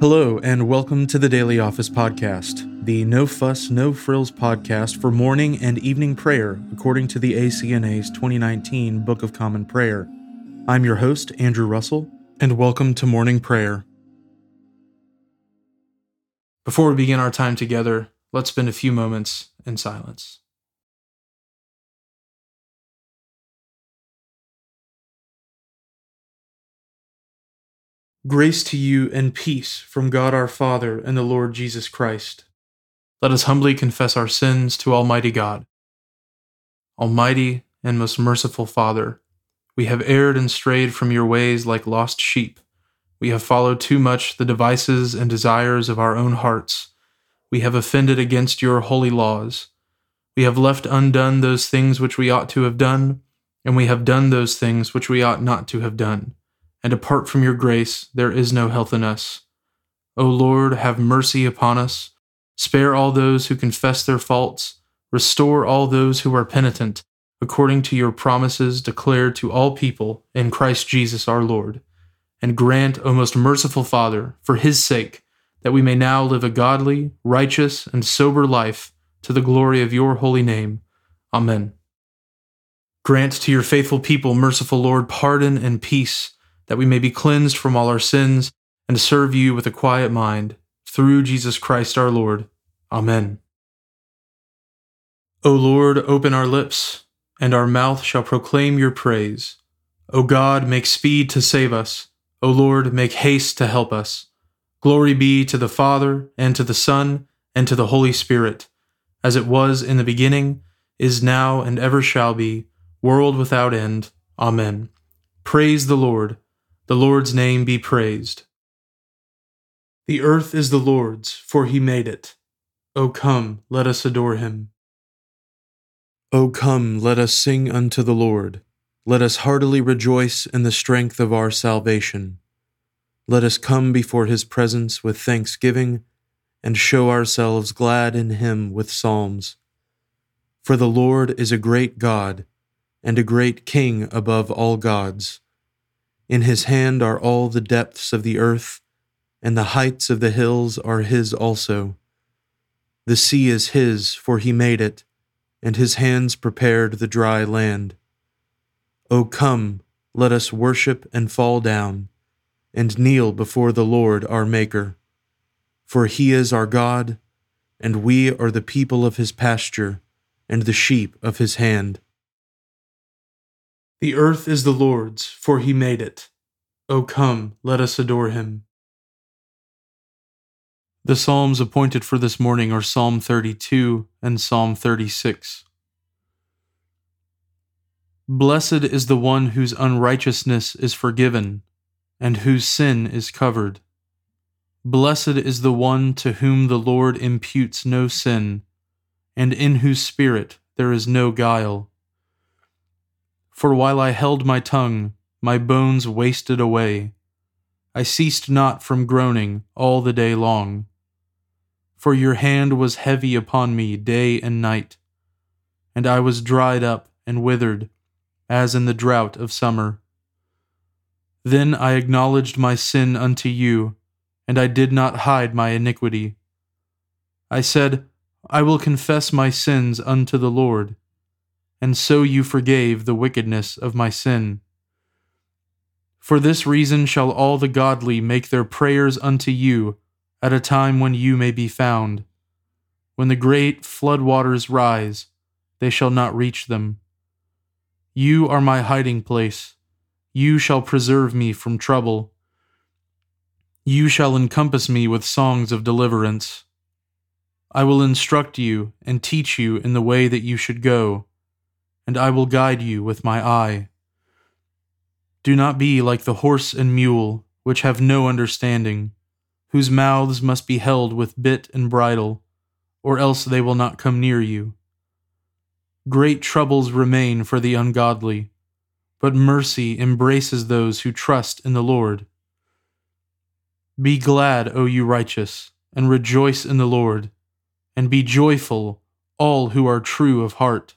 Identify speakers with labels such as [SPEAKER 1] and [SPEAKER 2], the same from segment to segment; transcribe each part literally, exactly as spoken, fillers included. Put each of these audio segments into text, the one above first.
[SPEAKER 1] Hello, and welcome to the Daily Office Podcast, the No Fuss, No Frills podcast for morning and evening prayer, according to the A C N A's twenty nineteen Book of Common Prayer. I'm your host, Andrew Russell, and welcome to morning prayer. Before we begin our time together, let's spend a few moments in silence. Grace to you and peace from God our Father and the Lord Jesus Christ. Let us humbly confess our sins to Almighty God. Almighty and most merciful Father, we have erred and strayed from your ways like lost sheep. We have followed too much the devices and desires of our own hearts. We have offended against your holy laws. We have left undone those things which we ought to have done, and we have done those things which we ought not to have done. And apart from your grace, there is no health in us. O Lord, have mercy upon us. Spare all those who confess their faults. Restore all those who are penitent, according to your promises declared to all people in Christ Jesus our Lord. And grant, O most merciful Father, for his sake, that we may now live a godly, righteous, and sober life to the glory of your holy name. Amen. Grant to your faithful people, merciful Lord, pardon and peace, that we may be cleansed from all our sins and serve you with a quiet mind, through Jesus Christ our Lord. Amen. O Lord, open our lips, and our mouth shall proclaim your praise. O God, make speed to save us. O Lord, make haste to help us. Glory be to the Father, and to the Son, and to the Holy Spirit, as it was in the beginning, is now, and ever shall be, world without end. Amen. Praise the Lord. The Lord's name be praised. The earth is the Lord's, for he made it. O come, let us adore him. O come, let us sing unto the Lord. Let us heartily rejoice in the strength of our salvation. Let us come before his presence with thanksgiving, and show ourselves glad in him with psalms. For the Lord is a great God, and a great King above all gods. In his hand are all the depths of the earth, and the heights of the hills are his also. The sea is his, for he made it, and his hands prepared the dry land. O come, let us worship and fall down, and kneel before the Lord our Maker. For he is our God, and we are the people of his pasture, and the sheep of his hand. The earth is the Lord's, for he made it. O come, let us adore him. The psalms appointed for this morning are Psalm thirty-two and Psalm thirty-six. Blessed is the one whose unrighteousness is forgiven, and whose sin is covered. Blessed is the one to whom the Lord imputes no sin, and in whose spirit there is no guile. For while I held my tongue, my bones wasted away. I ceased not from groaning all the day long. For your hand was heavy upon me day and night, and I was dried up and withered, as in the drought of summer. Then I acknowledged my sin unto you, and I did not hide my iniquity. I said, I will confess my sins unto the Lord, and so you forgave the wickedness of my sin. For this reason shall all the godly make their prayers unto you at a time when you may be found. When the great flood waters rise, they shall not reach them. You are my hiding place. You shall preserve me from trouble. You shall encompass me with songs of deliverance. I will instruct you and teach you in the way that you should go, and I will guide you with my eye. Do not be like the horse and mule, which have no understanding, whose mouths must be held with bit and bridle, or else they will not come near you. Great troubles remain for the ungodly, but mercy embraces those who trust in the Lord. Be glad, O you righteous, and rejoice in the Lord, and be joyful, all who are true of heart.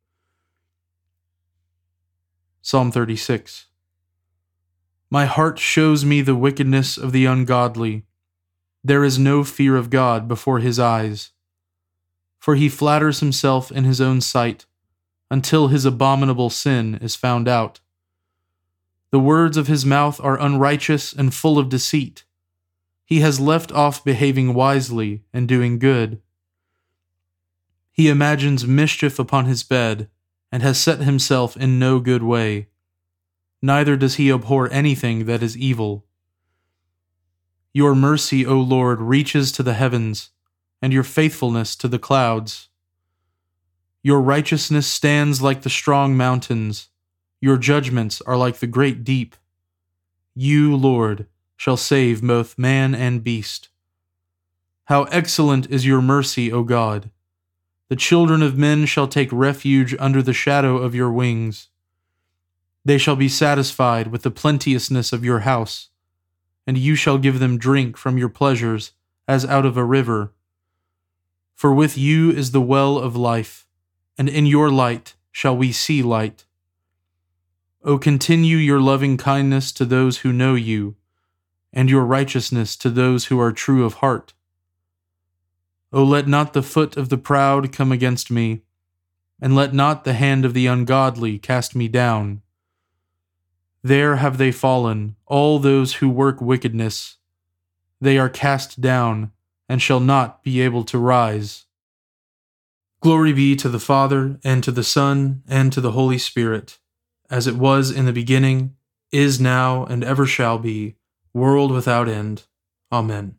[SPEAKER 1] Psalm thirty-six. My heart shows me the wickedness of the ungodly, There is no fear of God before his eyes. For he flatters himself in his own sight, until his abominable sin is found out. The words of his mouth are unrighteous and full of deceit. He has left off behaving wisely and doing good. He imagines mischief upon his bed, and has set himself in no good way. Neither does he abhor anything that is evil. Your mercy, O Lord, reaches to the heavens, and your faithfulness to the clouds. Your righteousness stands like the strong mountains. Your judgments are like the great deep. You, Lord, shall save both man and beast. How excellent is your mercy, O God! The children of men shall take refuge under the shadow of your wings. They shall be satisfied with the plenteousness of your house, and you shall give them drink from your pleasures as out of a river. For with you is the well of life, and in your light shall we see light. O continue your loving kindness to those who know you, and your righteousness to those who are true of heart. O let not the foot of the proud come against me, and let not the hand of the ungodly cast me down. There have they fallen, all those who work wickedness. They are cast down, and shall not be able to rise. Glory be to the Father, and to the Son, and to the Holy Spirit, as it was in the beginning, is now, and ever shall be, world without end. Amen.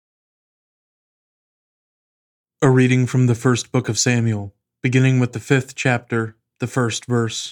[SPEAKER 1] A reading from the first book of Samuel, beginning with the fifth chapter, the first verse.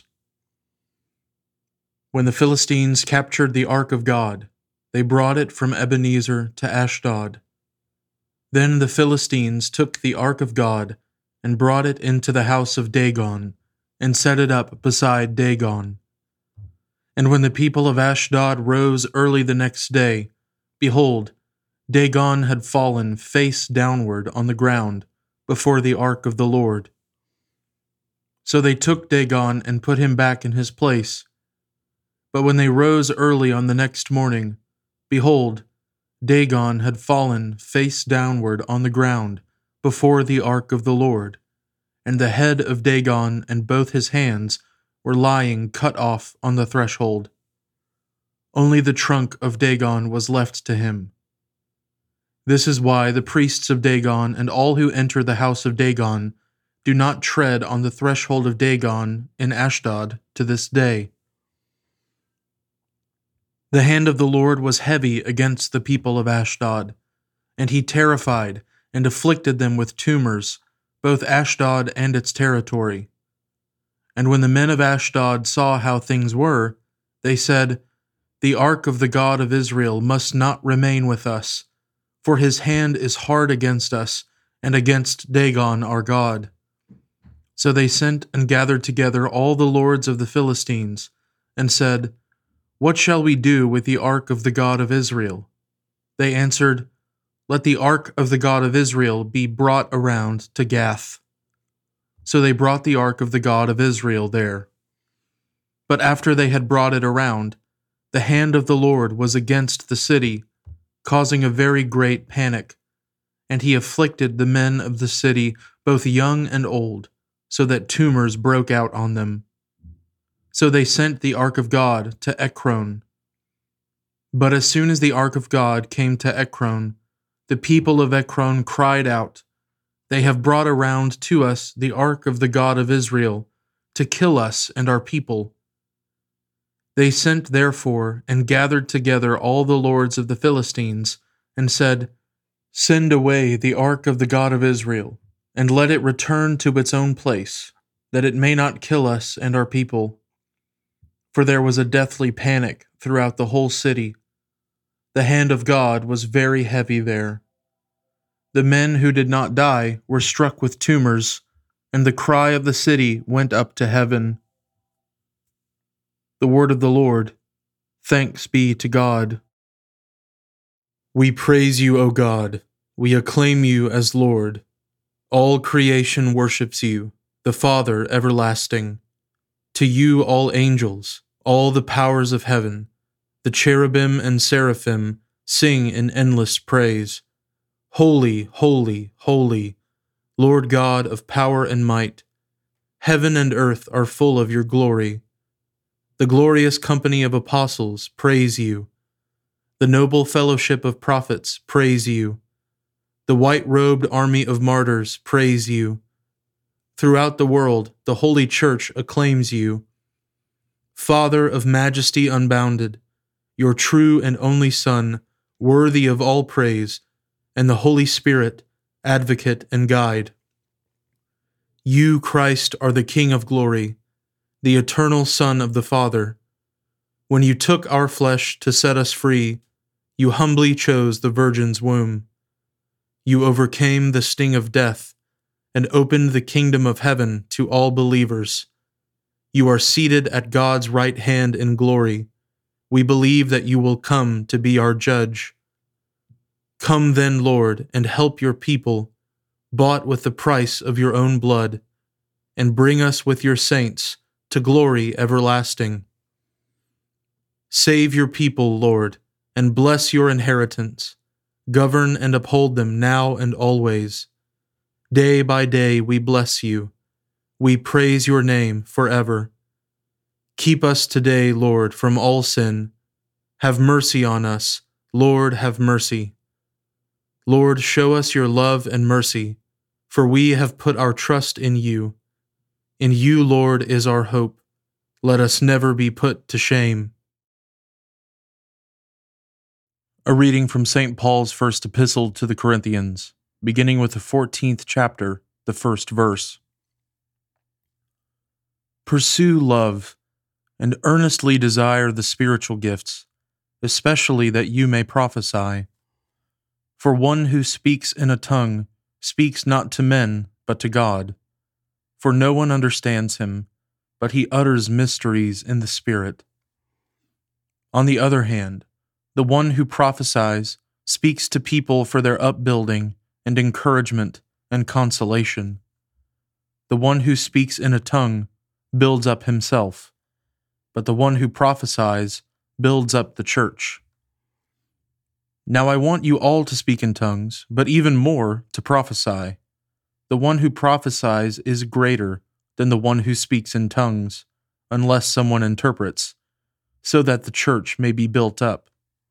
[SPEAKER 1] When the Philistines captured the ark of God, they brought it from Ebenezer to Ashdod. Then the Philistines took the ark of God and brought it into the house of Dagon, and set it up beside Dagon. And when the people of Ashdod rose early the next day, behold, Dagon had fallen face downward on the ground before the ark of the Lord. So they took Dagon and put him back in his place. But when they rose early on the next morning, behold, Dagon had fallen face downward on the ground before the ark of the Lord, and the head of Dagon and both his hands were lying cut off on the threshold. Only the trunk of Dagon was left to him. This is why the priests of Dagon and all who enter the house of Dagon do not tread on the threshold of Dagon in Ashdod to this day. The hand of the Lord was heavy against the people of Ashdod, and he terrified and afflicted them with tumors, both Ashdod and its territory. And when the men of Ashdod saw how things were, they said, "The ark of the God of Israel must not remain with us, for his hand is hard against us and against Dagon our God." So they sent and gathered together all the lords of the Philistines, and said, "What shall we do with the ark of the God of Israel?" They answered, "Let the ark of the God of Israel be brought around to Gath." So they brought the ark of the God of Israel there. But after they had brought it around, the hand of the Lord was against the city, causing a very great panic, and he afflicted the men of the city, both young and old, so that tumors broke out on them. So they sent the ark of God to Ekron. But as soon as the ark of God came to Ekron, the people of Ekron cried out, "They have brought around to us the ark of the God of Israel, to kill us and our people." They sent therefore and gathered together all the lords of the Philistines, and said, "Send away the ark of the God of Israel, and let it return to its own place, that it may not kill us and our people." For there was a deathly panic throughout the whole city. The hand of God was very heavy there. The men who did not die were struck with tumors, and the cry of the city went up to heaven. The word of the Lord. Thanks be to God. We praise you, O God. We acclaim you as Lord. All creation worships you, the Father everlasting. To you all angels, all the powers of heaven, the cherubim and seraphim, sing in endless praise. Holy, holy, holy, Lord God of power and might. Heaven and earth are full of your glory. The glorious company of apostles praise you. The noble fellowship of prophets praise you. The white-robed army of martyrs praise you. Throughout the world, the Holy Church acclaims you. Father of majesty unbounded, your true and only Son, worthy of all praise, and the Holy Spirit, advocate and guide. You, Christ, are the King of glory, the eternal Son of the Father. When you took our flesh to set us free, you humbly chose the Virgin's womb. You overcame the sting of death and opened the kingdom of heaven to all believers. You are seated at God's right hand in glory. We believe that you will come to be our judge. Come then, Lord, and help your people, bought with the price of your own blood, and bring us with your saints to glory everlasting. Save your people, Lord, and bless your inheritance. Govern and uphold them now and always. Day by day we bless you. We praise your name forever. Keep us today, Lord, from all sin. Have mercy on us, Lord, have mercy. Lord, show us your love and mercy, for we have put our trust in you. In you, Lord, is our hope. Let us never be put to shame. A reading from Saint Paul's first epistle to the Corinthians, beginning with the fourteenth chapter, the first verse. Pursue love, and earnestly desire the spiritual gifts, especially that you may prophesy. For one who speaks in a tongue speaks not to men, but to God. For no one understands him, but he utters mysteries in the Spirit. On the other hand, the one who prophesies speaks to people for their upbuilding and encouragement and consolation. The one who speaks in a tongue builds up himself, but the one who prophesies builds up the church. Now I want you all to speak in tongues, but even more to prophesy. The one who prophesies is greater than the one who speaks in tongues, unless someone interprets, so that the church may be built up.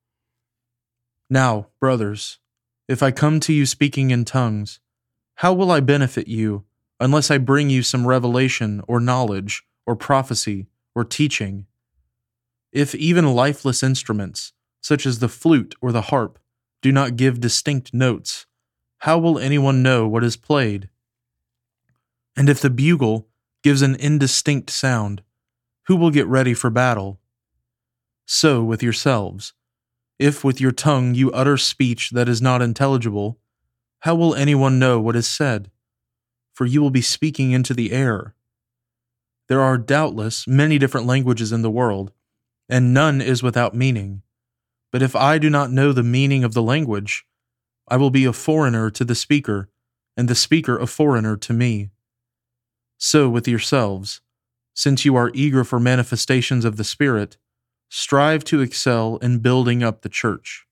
[SPEAKER 1] Now, brothers, if I come to you speaking in tongues, how will I benefit you unless I bring you some revelation or knowledge or prophecy or teaching? If even lifeless instruments, such as the flute or the harp, do not give distinct notes, how will anyone know what is played? And if the bugle gives an indistinct sound, who will get ready for battle? So with yourselves. If with your tongue you utter speech that is not intelligible, how will anyone know what is said? For you will be speaking into the air. There are doubtless many different languages in the world, and none is without meaning. But if I do not know the meaning of the language, I will be a foreigner to the speaker, and the speaker a foreigner to me. So with yourselves, since you are eager for manifestations of the Spirit, strive to excel in building up the church.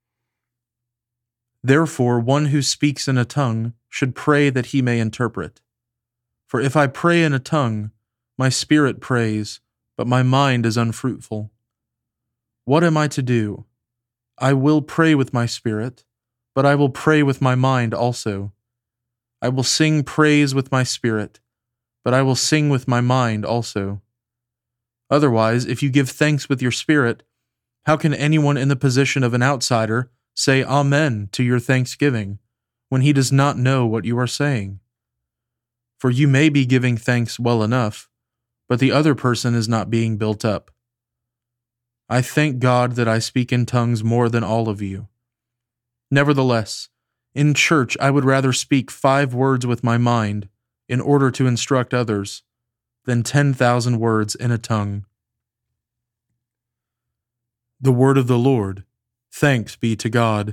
[SPEAKER 1] Therefore, one who speaks in a tongue should pray that he may interpret. For if I pray in a tongue, my spirit prays, but my mind is unfruitful. What am I to do? I will pray with my spirit, but I will pray with my mind also. I will sing praise with my spirit, but I will sing with my mind also. Otherwise, if you give thanks with your spirit, how can anyone in the position of an outsider say Amen to your thanksgiving, when he does not know what you are saying? For you may be giving thanks well enough, but the other person is not being built up. I thank God that I speak in tongues more than all of you. Nevertheless, in church I would rather speak five words with my mind in order to instruct others, than ten thousand words in a tongue. The word of the Lord. Thanks be to God.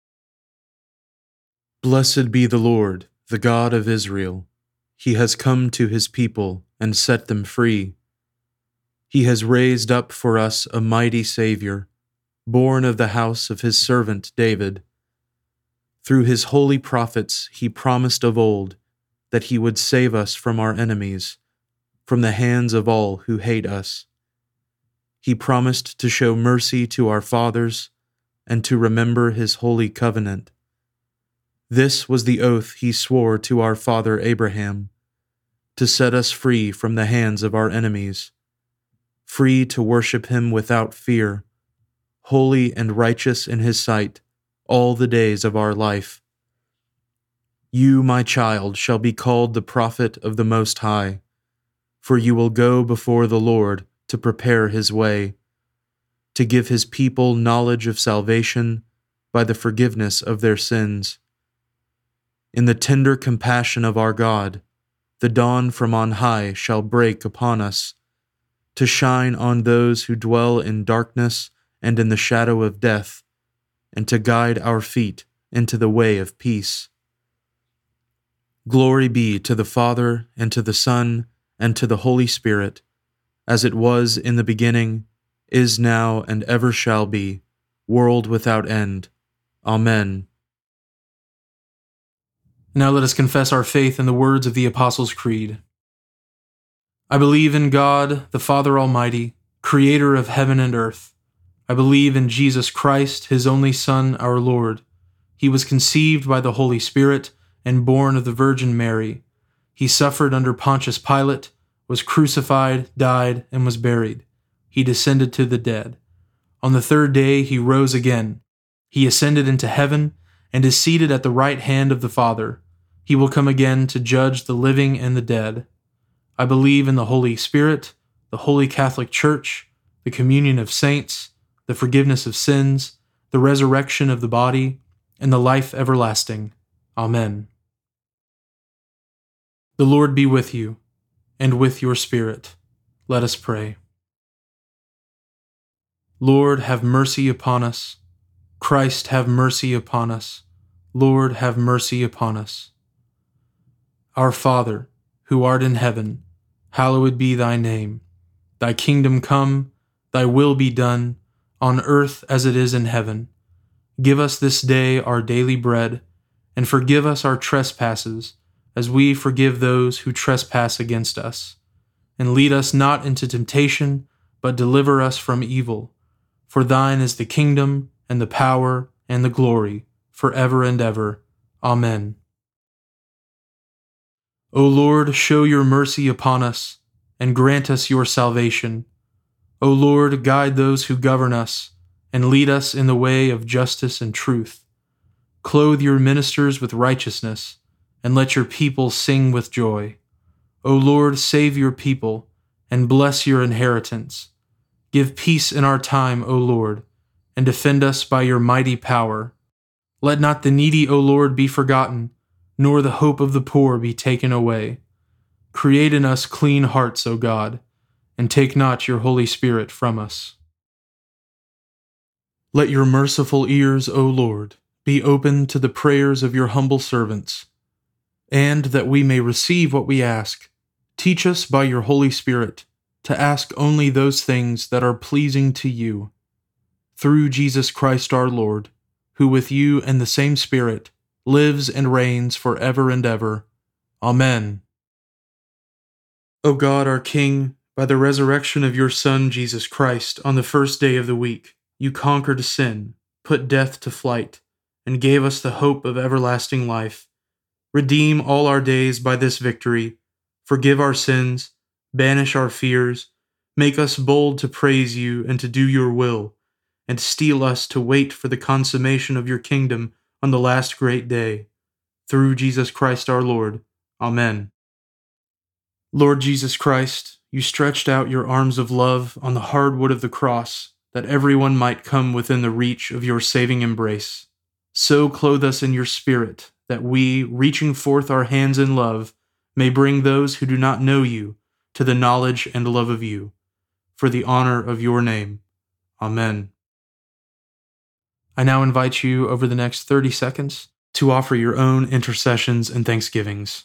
[SPEAKER 1] Blessed be the Lord, the God of Israel. He has come to his people and set them free. He has raised up for us a mighty Savior, born of the house of his servant David. Through his holy prophets he promised of old that he would save us from our enemies, from the hands of all who hate us. He promised to show mercy to our fathers and to remember his holy covenant. This was the oath he swore to our father Abraham, to set us free from the hands of our enemies, free to worship him without fear, holy and righteous in his sight all the days of our life. You, my child, shall be called the prophet of the Most High, for you will go before the Lord to prepare his way, to give his people knowledge of salvation by the forgiveness of their sins. In the tender compassion of our God, the dawn from on high shall break upon us, to shine on those who dwell in darkness and in the shadow of death, and to guide our feet into the way of peace. Glory be to the Father, and to the Son, and to the Holy Spirit, as it was in the beginning, is now, and ever shall be, world without end. Amen. Now let us confess our faith in the words of the Apostles' Creed. I believe in God, the Father Almighty, creator of heaven and earth. I believe in Jesus Christ, his only Son, our Lord. He was conceived by the Holy Spirit and born of the Virgin Mary. He suffered under Pontius Pilate, was crucified, died, and was buried. He descended to the dead. On the third day he rose again. He ascended into heaven and is seated at the right hand of the Father. He will come again to judge the living and the dead. I believe in the Holy Spirit, the Holy Catholic Church, the communion of saints, the forgiveness of sins, the resurrection of the body, and the life everlasting. Amen. The Lord be with you, and with your spirit. Let us pray. Lord, have mercy upon us. Christ, have mercy upon us. Lord, have mercy upon us. Our Father, who art in heaven, hallowed be thy name. Thy kingdom come, thy will be done, on earth as it is in heaven. Give us this day our daily bread, and forgive us our trespasses, as we forgive those who trespass against us. And lead us not into temptation, but deliver us from evil. For thine is the kingdom, and the power, and the glory, forever and ever. Amen. O Lord, show your mercy upon us, and grant us your salvation. O Lord, guide those who govern us, and lead us in the way of justice and truth. Clothe your ministers with righteousness, and let your people sing with joy. O Lord, save your people, and bless your inheritance. Give peace in our time, O Lord, and defend us by your mighty power. Let not the needy, O Lord, be forgotten, nor the hope of the poor be taken away. Create in us clean hearts, O God, and take not your Holy Spirit from us. Let your merciful ears, O Lord, be open to the prayers of your humble servants, and that we may receive what we ask, teach us by your Holy Spirit to ask only those things that are pleasing to you. Through Jesus Christ our Lord, who with you and the same Spirit lives and reigns forever and ever. Amen. O God, our King, by the resurrection of your Son, Jesus Christ, on the first day of the week, you conquered sin, put death to flight, and gave us the hope of everlasting life. Redeem all our days by this victory. Forgive our sins, banish our fears, make us bold to praise you and to do your will, and steel us to wait for the consummation of your kingdom on the last great day. Through Jesus Christ our Lord. Amen. Lord Jesus Christ, you stretched out your arms of love on the hard wood of the cross, that everyone might come within the reach of your saving embrace. So clothe us in your Spirit, that we, reaching forth our hands in love, may bring those who do not know you to the knowledge and love of you, for the honor of your name. Amen. I now invite you over the next thirty seconds to offer your own intercessions and thanksgivings.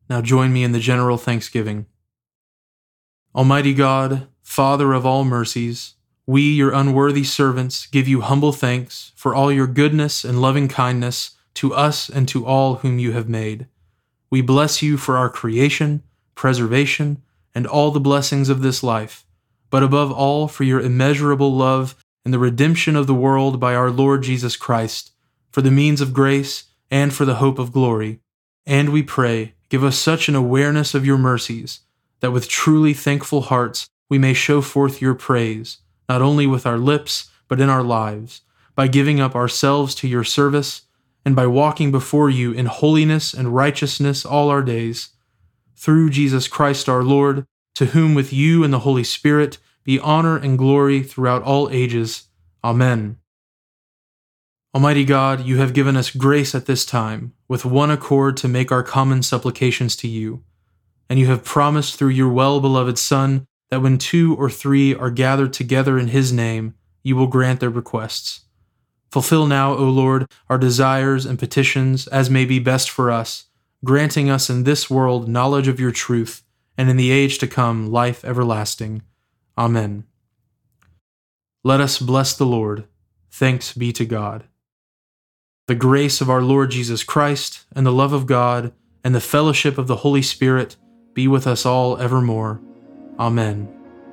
[SPEAKER 1] Now join me in the general thanksgiving. Almighty God, Father of all mercies, we, your unworthy servants, give you humble thanks for all your goodness and loving kindness to us and to all whom you have made. We bless you for our creation, preservation, and all the blessings of this life, but above all for your immeasurable love and the redemption of the world by our Lord Jesus Christ, for the means of grace and for the hope of glory. And we pray, give us such an awareness of your mercies, that with truly thankful hearts we may show forth your praise, not only with our lips, but in our lives, by giving up ourselves to your service, and by walking before you in holiness and righteousness all our days. Through Jesus Christ our Lord, to whom with you and the Holy Spirit be honor and glory throughout all ages. Amen. Almighty God, you have given us grace at this time, with one accord to make our common supplications to you. And you have promised through your well-beloved Son that when two or three are gathered together in his name, you will grant their requests. Fulfill now, O Lord, our desires and petitions as may be best for us, granting us in this world knowledge of your truth, and in the age to come life everlasting. Amen. Let us bless the Lord. Thanks be to God. The grace of our Lord Jesus Christ, and the love of God, and the fellowship of the Holy Spirit be with us all evermore. Amen.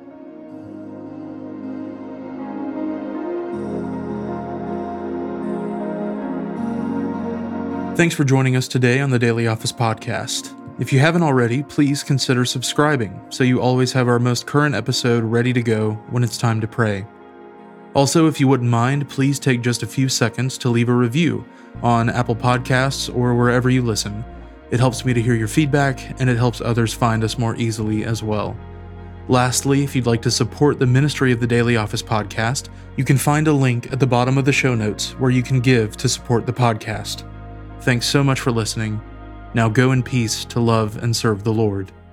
[SPEAKER 1] Thanks for joining us today on the Daily Office Podcast. If you haven't already, please consider subscribing so you always have our most current episode ready to go when it's time to pray. Also, if you wouldn't mind, please take just a few seconds to leave a review on Apple Podcasts or wherever you listen. It helps me to hear your feedback, and it helps others find us more easily as well. Lastly, if you'd like to support the ministry of the Daily Office Podcast, you can find a link at the bottom of the show notes where you can give to support the podcast. Thanks so much for listening. Now go in peace to love and serve the Lord.